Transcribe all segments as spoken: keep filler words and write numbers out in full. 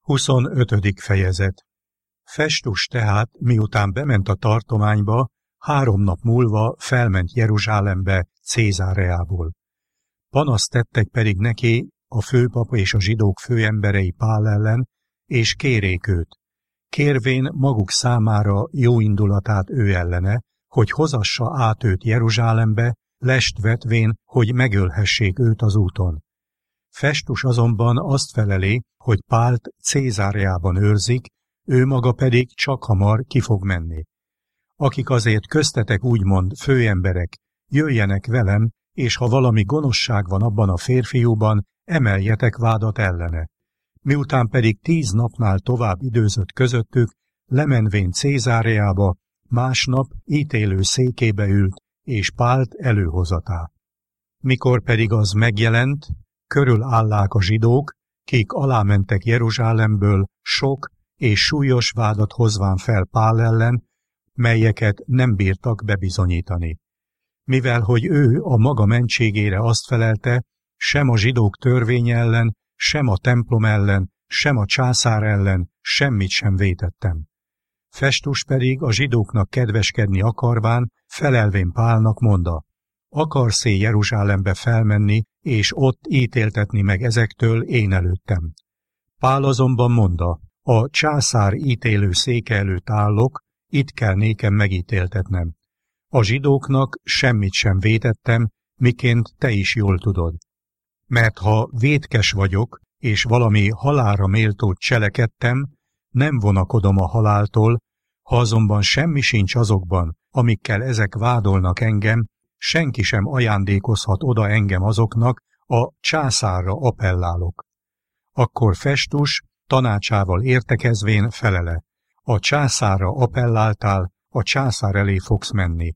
huszonötödik fejezet. Festus tehát, miután bement a tartományba, három nap múlva felment Jeruzsálembe Cézáreából. Panaszt tettek pedig neki a főpap és a zsidók főemberei Pál ellen, és kérék őt, kérvén maguk számára jó indulatát ő ellene, hogy hozassa át őt Jeruzsálembe, lest vetvén, hogy megölhessék őt az úton. Festus azonban azt feleli, hogy Pált Cézáreában őrzik, ő maga pedig csak hamar ki fog menni. Akik azért köztetek úgymond főemberek, jöjjenek velem, és ha valami gonoszság van abban a férfiúban, emeljetek vádat ellene. Miután pedig tíz napnál tovább időzött közöttük, lemenvén Cézáreába, másnap ítélő székébe ült, és Pált előhozatá. Mikor pedig az megjelent, körülállák a zsidók, kik alámentek Jeruzsálemből sok és súlyos vádat hozván fel Pál ellen, melyeket nem bírtak bebizonyítani. Mivel hogy ő a maga mentségére azt felelte, sem a zsidók törvény ellen, sem a templom ellen, sem a császár ellen semmit sem vétettem. Festus pedig a zsidóknak kedveskedni akarván, felelvén Pálnak mondta, akarsz-e Jeruzsálembe felmenni, és ott ítéltetni meg ezektől én előttem. Pál azonban mondta, a császár ítélő széke előtt állok, itt kell nékem megítéltetnem. A zsidóknak semmit sem vétettem, miként te is jól tudod. Mert ha vétkes vagyok, és valami halálra méltót cselekedtem, nem vonakodom a haláltól, ha azonban semmi sincs azokban, amikkel ezek vádolnak engem, senki sem ajándékozhat oda engem azoknak, a császárra appellálok. Akkor Festus tanácsával értekezvén felele, a császárra appelláltál, a császár elé fogsz menni.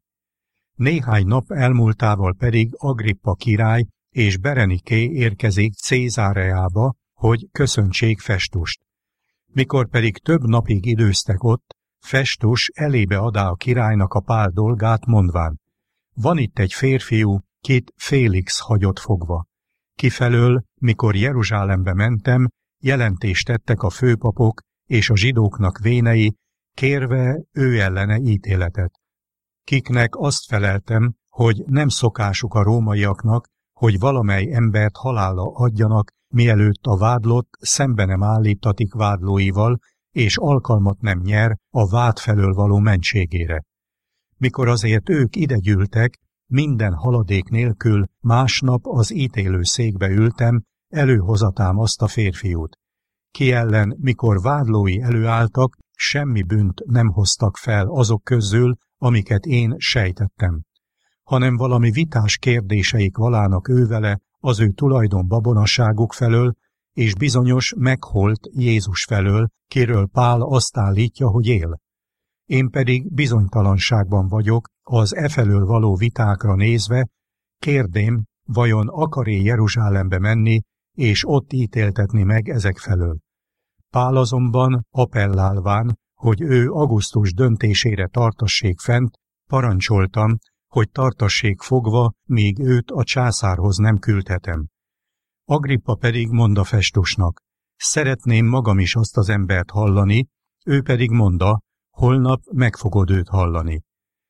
Néhány nap elmúltával pedig Agrippa király és Bereniké érkezik Cézáreába, hogy köszöntsék Festust. Mikor pedig több napig időztek ott, Festus elébe adá a királynak a Pál dolgát, mondván, van itt egy férfiú, kit Félix hagyott fogva. Kifelől, mikor Jeruzsálembe mentem, jelentést tettek a főpapok és a zsidóknak vénei, kérve ő ellene ítéletet. Kiknek azt feleltem, hogy nem szokásuk a rómaiaknak, hogy valamely embert halálra adjanak, mielőtt a vádlott szembe nem állítatik vádlóival, és alkalmat nem nyer a vád felől való mentségére. Mikor azért ők ide gyűltek, minden haladék nélkül másnap az ítélő székbe ültem, előhozatám azt a férfiút. Ki ellen, mikor vádlói előálltak, semmi bűnt nem hoztak fel azok közül, amiket én sejtettem, hanem valami vitás kérdéseik valának ővele az ő tulajdon babonaságuk felől, és bizonyos megholt Jézus felől, kiről Pál azt állítja, hogy él. Én pedig bizonytalanságban vagyok az e felől való vitákra nézve, kérdém, vajon akar-e Jeruzsálembe menni, és ott ítéltetni meg ezek felől. Pál azonban appellálván, hogy ő Augustus döntésére tartassék fent, parancsoltam, hogy tartassék fogva, míg őt a császárhoz nem küldhetem. Agrippa pedig mondta Festusnak, szeretném magam is azt az embert hallani, ő pedig mondta, holnap meg fogod őt hallani.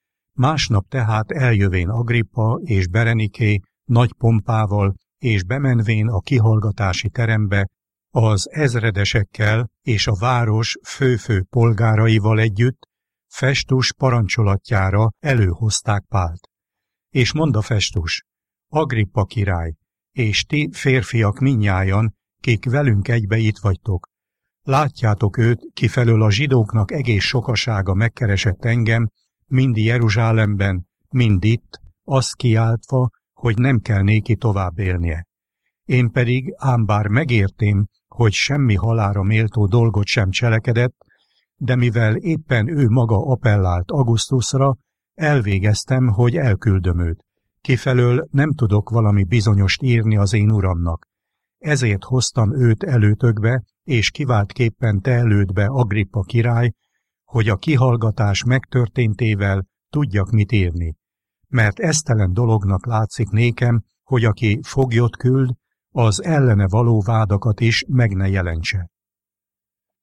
Másnap tehát eljövén Agrippa és Bereniké nagy pompával, és bemenvén a kihallgatási terembe, az ezredesekkel és a város fő-fő polgáraival együtt, Festus parancsolatjára előhozták Pált. És mondta Festus, Agrippa király, és ti férfiak mindnyájan, kik velünk egybe itt vagytok. Látjátok őt, kifelől a zsidóknak egész sokasága megkeresett engem, mind Jeruzsálemben, mind itt, azt kiáltva, hogy nem kell néki tovább élnie. Én pedig, ám bár megértém, hogy semmi halálra méltó dolgot sem cselekedett, de mivel éppen ő maga appellált Augustusra, elvégeztem, hogy elküldöm őt. Kifelől nem tudok valami bizonyost írni az én uramnak. Ezért hoztam őt előtökbe, és kiváltképpen te elődbe, Agrippa király, hogy a kihallgatás megtörténtével tudjak mit írni. Mert esztelen dolognak látszik nékem, hogy aki foglyot küld, az ellene való vádakat is meg ne jelentse.